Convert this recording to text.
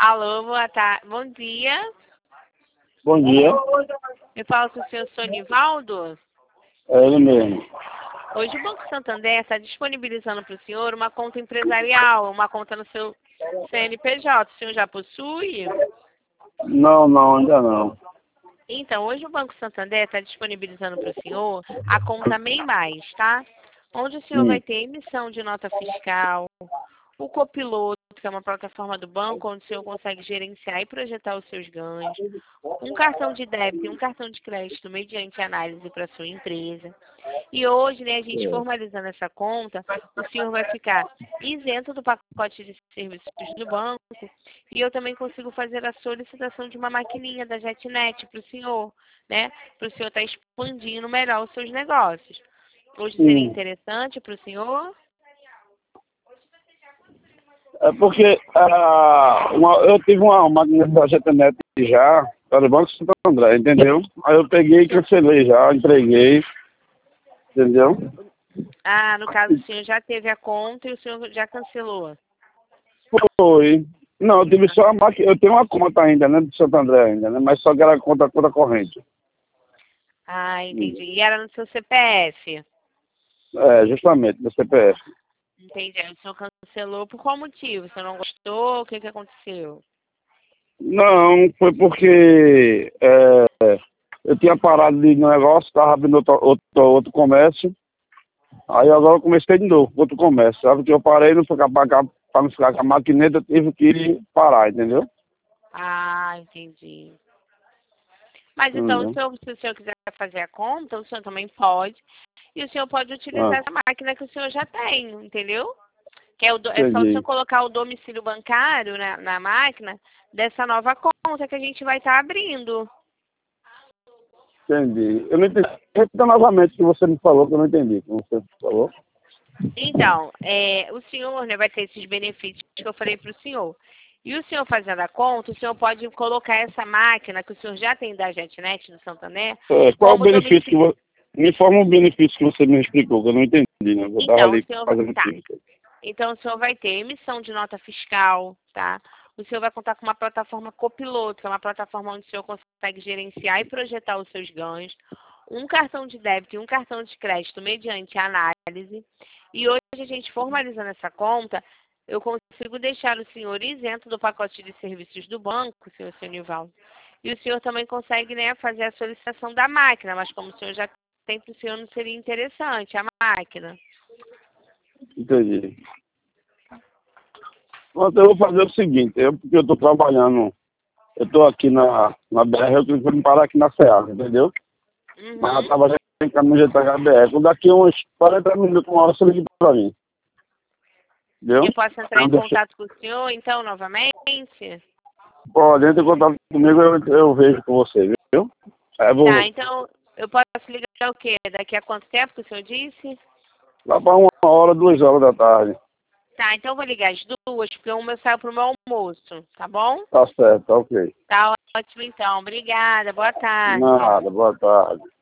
Alô, boa tarde. Bom dia. Bom dia. Eu falo com o senhor Sonivaldo. É ele mesmo. Hoje o Banco Santander está disponibilizando para o senhor uma conta empresarial, uma conta no seu CNPJ. O senhor já possui? Não, ainda não. Então, hoje o Banco Santander está disponibilizando para o senhor a conta MEI Mais, tá? Onde o senhor vai ter emissão de nota fiscal, o Copiloto, que é uma plataforma do banco onde o senhor consegue gerenciar e projetar os seus ganhos, um cartão de débito e um cartão de crédito mediante análise para a sua empresa. E hoje, né, a gente formalizando essa conta, o senhor vai ficar isento do pacote de serviços do banco e eu também consigo fazer a solicitação de uma maquininha da JetNet para o senhor, né, para o senhor estar expandindo melhor os seus negócios. Hoje seria interessante para o senhor? É porque eu tive uma máquina da JetNet já, para o Banco Santo André, entendeu? Aí eu peguei e cancelei já, entreguei, entendeu? Ah, no caso o senhor já teve a conta e o senhor já cancelou. Foi. Não, eu tive só a máquina, eu tenho uma conta ainda, né, do Santo André ainda, né? Mas só que era conta corrente. Ah, entendi. E era no seu CPF? É, justamente, do CPF. Entendi. Aí o senhor cancelou por qual motivo? O senhor não gostou? O que aconteceu? Não, foi porque eu tinha parado de negócio, estava abrindo outro comércio. Aí agora eu comecei de novo, outro comércio. Sabe que eu parei, não ficar para não ficar com a maquineta, eu tive que parar, entendeu? Ah, entendi. Mas então, se o senhor quiser fazer a conta, o senhor também pode. E o senhor pode utilizar essa máquina que o senhor já tem, entendeu? Que é só o senhor colocar o domicílio bancário na máquina dessa nova conta que a gente vai estar abrindo. Entendi. Eu não entendi. Repita novamente o que você me falou, que eu não entendi. Como você falou. Então, o senhor, né, vai ter esses benefícios que eu falei para o senhor. E o senhor fazendo a conta, o senhor pode colocar essa máquina que o senhor já tem da JetNet, do Santander. Qual o benefício que você... Me informa o benefício que você me explicou, que eu não entendi, né? Eu estava ali fazendo química. Então, o senhor vai ter emissão de nota fiscal, tá? O senhor vai contar com uma plataforma Copiloto, que é uma plataforma onde o senhor consegue gerenciar e projetar os seus ganhos, um cartão de débito e um cartão de crédito mediante análise. E hoje, a gente formalizando essa conta, eu consigo deixar o senhor isento do pacote de serviços do banco, senhor Sonivaldo. E o senhor também consegue, né, fazer a solicitação da máquina, mas como o senhor já tem, para o senhor não seria interessante a máquina. Entendi. Pronto, eu vou fazer o seguinte, porque eu estou trabalhando, eu estou aqui na BR, eu tenho que me parar aqui na Ceasa, entendeu? Mas eu estava já em caminho de BR. Daqui uns 40 minutos, uma hora, você liga para mim. Entendeu? Eu posso entrar em contato com o senhor, então, novamente? Pode, entre em contato comigo, eu vejo com você, viu? Tá, então, eu posso ligar o quê? Daqui a quanto tempo que o senhor disse? Lá para 1h, 2h da tarde. Tá, então eu vou ligar às 2, porque eu saio pro meu almoço, tá bom? Tá certo, tá ok. Tá ótimo, então. Obrigada, boa tarde. Nada, boa tarde.